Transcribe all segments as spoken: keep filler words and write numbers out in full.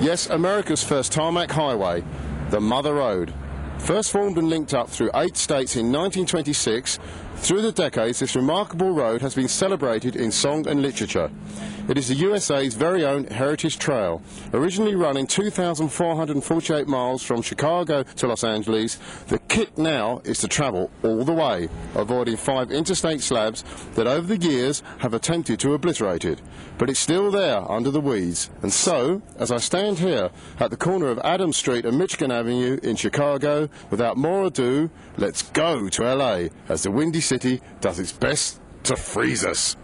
Yes, America's first tarmac highway, the Mother Road. First formed and linked up through eight states in nineteen twenty-six, through the decades this remarkable road has been celebrated in song and literature. It is the U S A's very own heritage trail, originally running two thousand four hundred forty-eight miles from Chicago to Los Angeles. The kit now is to travel all the way, avoiding five interstate slabs that over the years have attempted to obliterate it. But it's still there under the weeds. And so, as I stand here at the corner of Adams Street and Michigan Avenue in Chicago, without more ado, let's go to L A as the Windy City does its best to freeze us.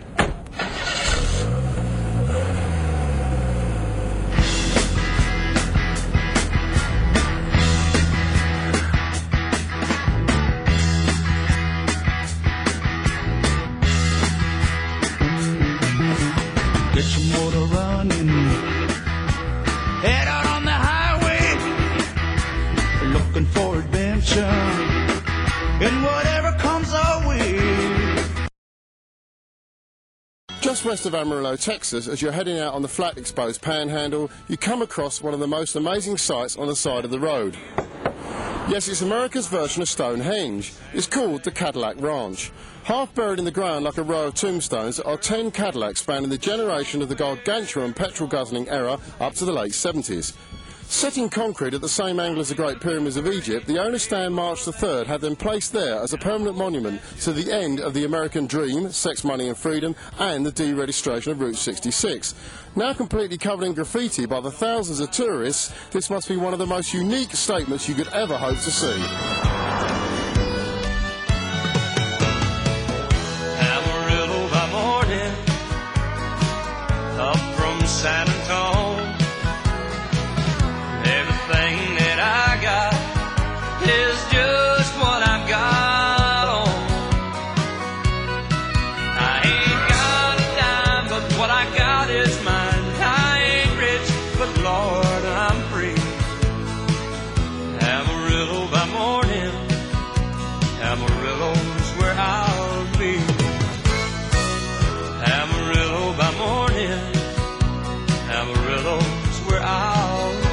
Get your motor running, head out on the highway, looking for adventure, and whatever comes our way. Just west of Amarillo, Texas, as you're heading out on the flat exposed panhandle, you come across one of the most amazing sights on the side of the road. Yes, it's America's version of Stonehenge. It's called the Cadillac Ranch. Half buried in the ground like a row of tombstones are ten Cadillacs spanning the generation of the gargantuan petrol-guzzling era up to the late seventies. Set in concrete at the same angle as the Great Pyramids of Egypt, the owner Stan March the third had them placed there as a permanent monument to the end of the American dream, sex, money and freedom, and the deregistration of Route sixty-six. Now completely covered in graffiti by the thousands of tourists, this must be one of the most unique statements you could ever hope to see. Amarillo by morning, up from San Antonio. Everything that I got is just what I got on. I ain't got a dime, but what I got is mine. I ain't rich, but Lord, I'm free. Amarillo by morning, Amarillo's where I'll be. Amarillo by morning, Amarillo's where I'll be.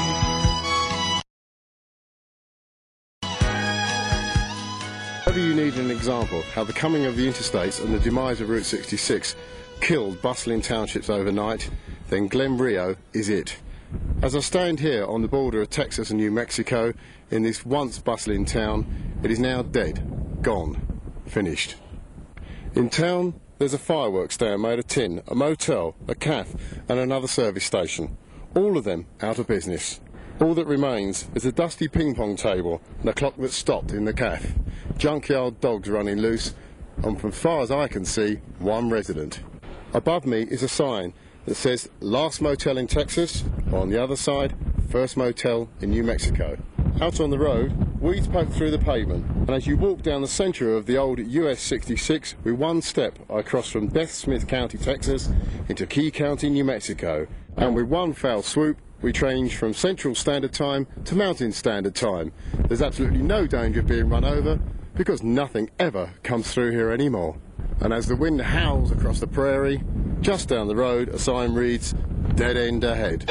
Whether you need an example how the coming of the interstates and the demise of Route sixty-six killed bustling townships overnight, then Glen Rio is it. As I stand here on the border of Texas and New Mexico, in this once bustling town, it is now dead, gone, finished. In town, there's a fireworks stand made of tin, a motel, a cafe, and another service station. All of them out of business. All that remains is a dusty ping-pong table and a clock that stopped in the cafe. Junkyard dogs running loose, and from far as I can see, one resident. Above me is a sign that says last motel in Texas, or on the other side, first motel in New Mexico. Out on the road, weeds poke through the pavement, and as you walk down the centre of the old U S sixty-six, with one step I cross from Beth Smith County, Texas, into Key County, New Mexico, and with one foul swoop, we change from Central Standard Time to Mountain Standard Time. There's absolutely no danger of being run over, because nothing ever comes through here anymore. And as the wind howls across the prairie, just down the road a sign reads, "Dead End Ahead."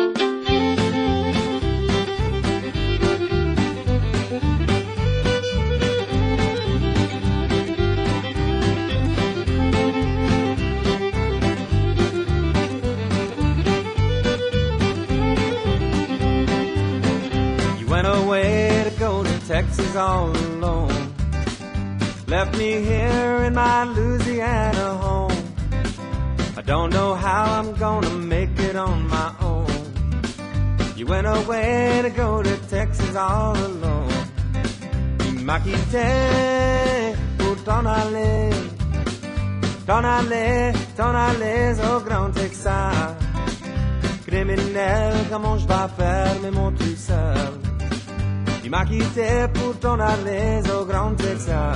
You went away to go to Texas all alone. Left me here in my Louisiana home. I don't know how I'm gonna make it on my own. You went away to go to Texas all alone. Tu m'as quitté pour t'en aller, t'en aller, t'en aller au Grand Texas. Criminel, comment je vais faire mes mots tout seul? Tu m'as quitté pour t'en aller au Grand Texas.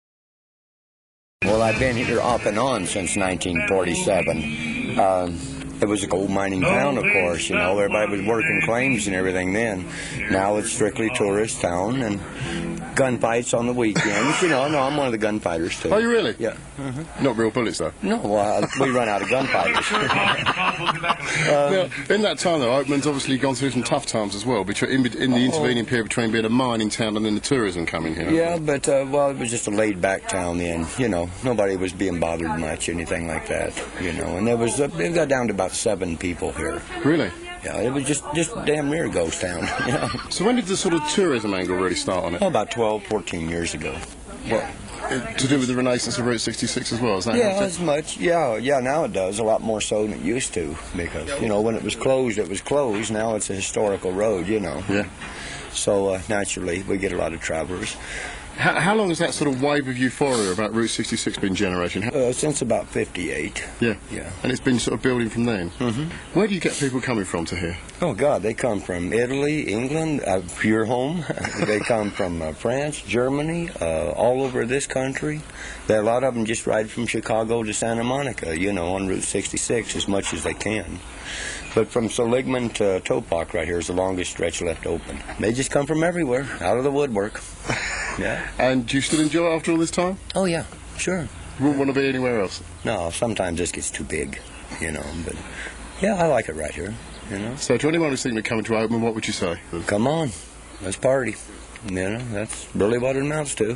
Well, I've been here off and on since nineteen forty-seven. Um, It was a gold mining town, of course, you know. Everybody was working claims and everything then. Now it's strictly tourist town and gunfights on the weekends. You know, no, I'm one of the gunfighters, too. Are you really? Yeah. Mm-hmm. Not real bullets, though? No, uh, we run out of gunfighters. uh, now, in that time, though, Oakman's obviously gone through some tough times as well, between, in, in the intervening period between being a mining town and then the tourism coming here. Yeah, but, uh, well, it was just a laid-back town then. You know, nobody was being bothered much, anything like that, you know. And there was, uh, it got down to about seven people here. Really? Yeah, it was just, just damn near a ghost town. You know? So when did the sort of tourism angle really start on it? Oh, about twelve, fourteen years ago. What? To do with the renaissance of Route sixty-six as well, is that? Yeah, as much. Yeah, yeah. Now it does a lot more so than it used to, because you know when it was closed, it was closed. Now it's a historical road, you know. Yeah. So uh, naturally, we get a lot of travelers. How, how long has that sort of wave of euphoria about Route sixty-six been generating? How- Uh, since about fifty-eight. Yeah. Yeah. And it's been sort of building from then. Mm-hmm. Where do you get people coming from to here? Oh God, they come from Italy, England, uh, your home. They come from uh, France, Germany, uh, all over this country. There, a lot of them just ride from Chicago to Santa Monica, you know, on Route sixty-six as much as they can. But from Seligman to Topak right here is the longest stretch left open. They just come from everywhere, out of the woodwork. Yeah. And do you still enjoy it after all this time? Oh yeah, sure. You wouldn't want to be anywhere else? No, sometimes this gets too big, you know. But yeah, I like it right here, you know. So to anyone who's thinking of coming to Oakman, what would you say? Come on, let's party. You know, that's really what it amounts to.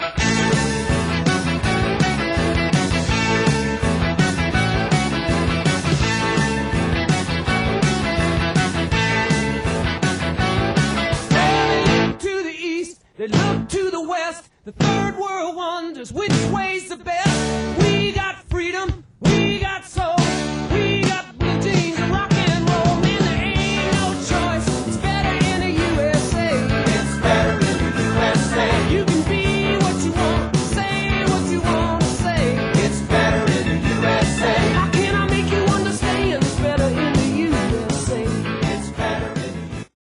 They look to the west, the third world wonders which way's the best. We got freedom, we got soul, we got blue jeans and rock and roll. Man, there ain't no choice, it's better in the U S A. It's better in the U S A. You can be what you want, say what you want to say. It's better in the U S A. How can I make you understand? It's better in the U S A. It's better in the U S A.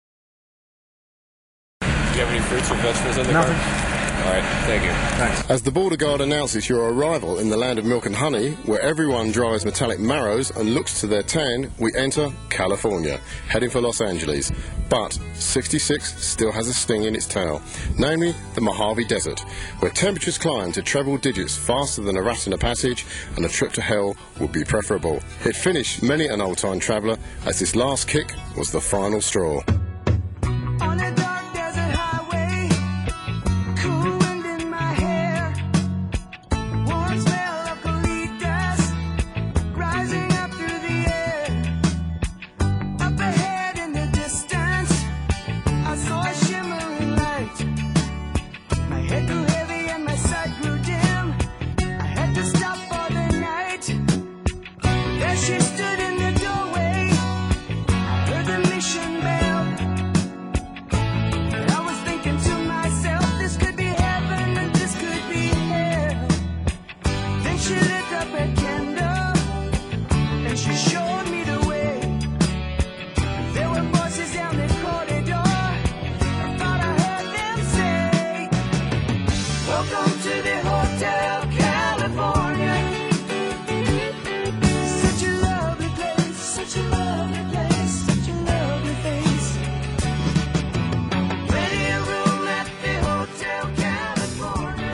Do you have any fruits or vegetables in the Nothing. car? All right, thank you. Thanks. As the border guard announces your arrival in the land of milk and honey, where everyone drives metallic Maros and looks to their tan, we enter California, heading for Los Angeles. But sixty-six still has a sting in its tail, namely the Mojave Desert, where temperatures climb to treble digits faster than a rat in a passage, and a trip to hell would be preferable. It finished many an old-time traveller, as this last kick was the final straw. On a dark desert highway, cool wind in my hair, warm smell of colitas rising up through the air. Up ahead in the distance, I saw a shimmering light. My head grew heavy and my sight grew dim. I had to stop for the night. There she stood in the doorway. I heard the mission bell. She lit up a candle and she showed me the way. There were voices down the corridor. I thought I heard them say, welcome to the Hotel California. Such a lovely place, such a lovely place, such a lovely face. Plenty of room at the Hotel California.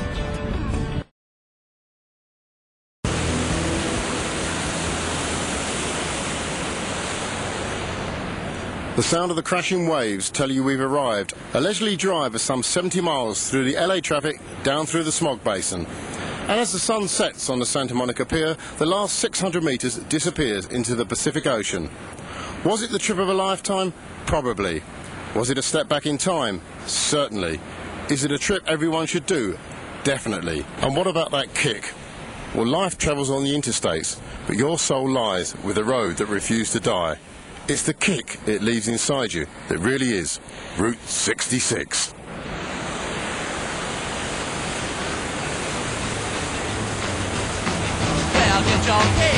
The sound of the crashing waves tell you we've arrived. A leisurely drive of some seventy miles through the L A traffic, down through the smog basin. And as the sun sets on the Santa Monica Pier, the last six hundred metres disappears into the Pacific Ocean. Was it the trip of a lifetime? Probably. Was it a step back in time? Certainly. Is it a trip everyone should do? Definitely. And what about that kick? Well, life travels on the interstates, but your soul lies with a road that refused to die. It's the kick it leaves inside you that really is Route sixty-six. Well, get your kick